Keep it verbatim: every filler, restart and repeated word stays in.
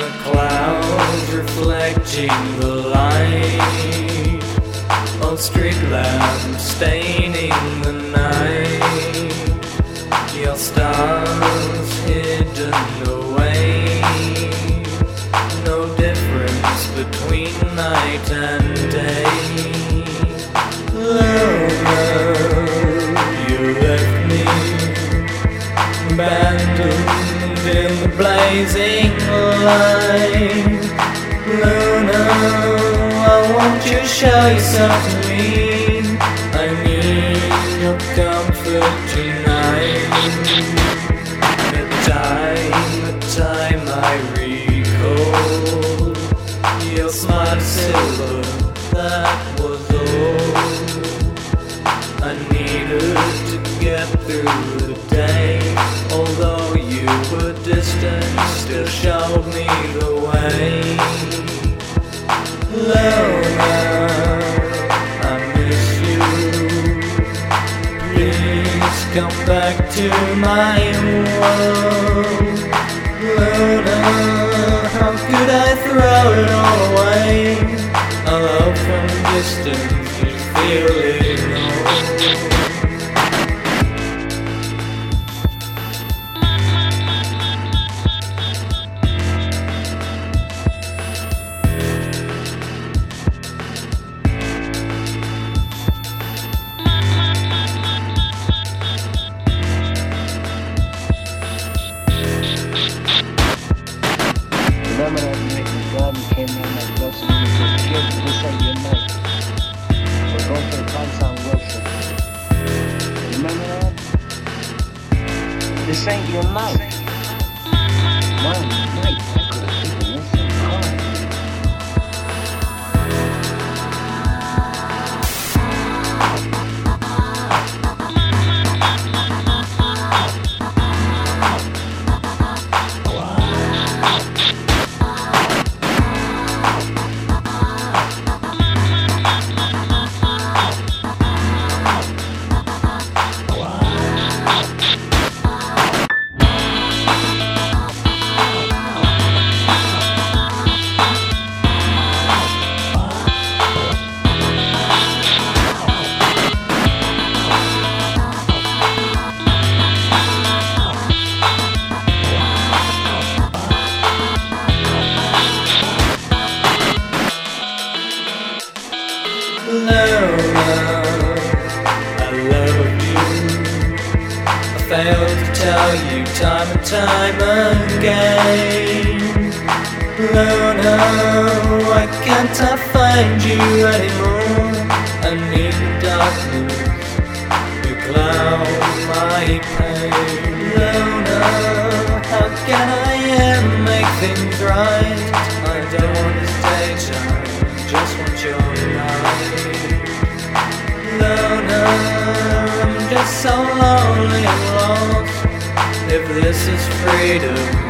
the clouds reflecting the light of street lamps staining the night. Your stars hidden away, no difference between night and day. Loner, you left me abandoned in the blazing light. Luna, I want you to show yourself to me. I need your comfort tonight. The time, the time I recall, your smile silver, that was all I needed to get through the day. Although you were distant, still showed me the way. Luna, I miss you. Please come back to my world. Luna, how could I throw it all away? A love from distance is feeling old. Remember that night when God came in that blessing me to kid, this ain't your night. We're going for the Consound worship. Remember that? This ain't your night. My night, I could have taken this and cried. Luna, I love you. I failed to tell you time and time again. Luna, why can't I find you anymore? I need the darkness to cloud my pain. Luna, how can I ever make things right? I don't want to stay shy, just want your light. Luna, I'm just so lonely and lost. If this is freedom,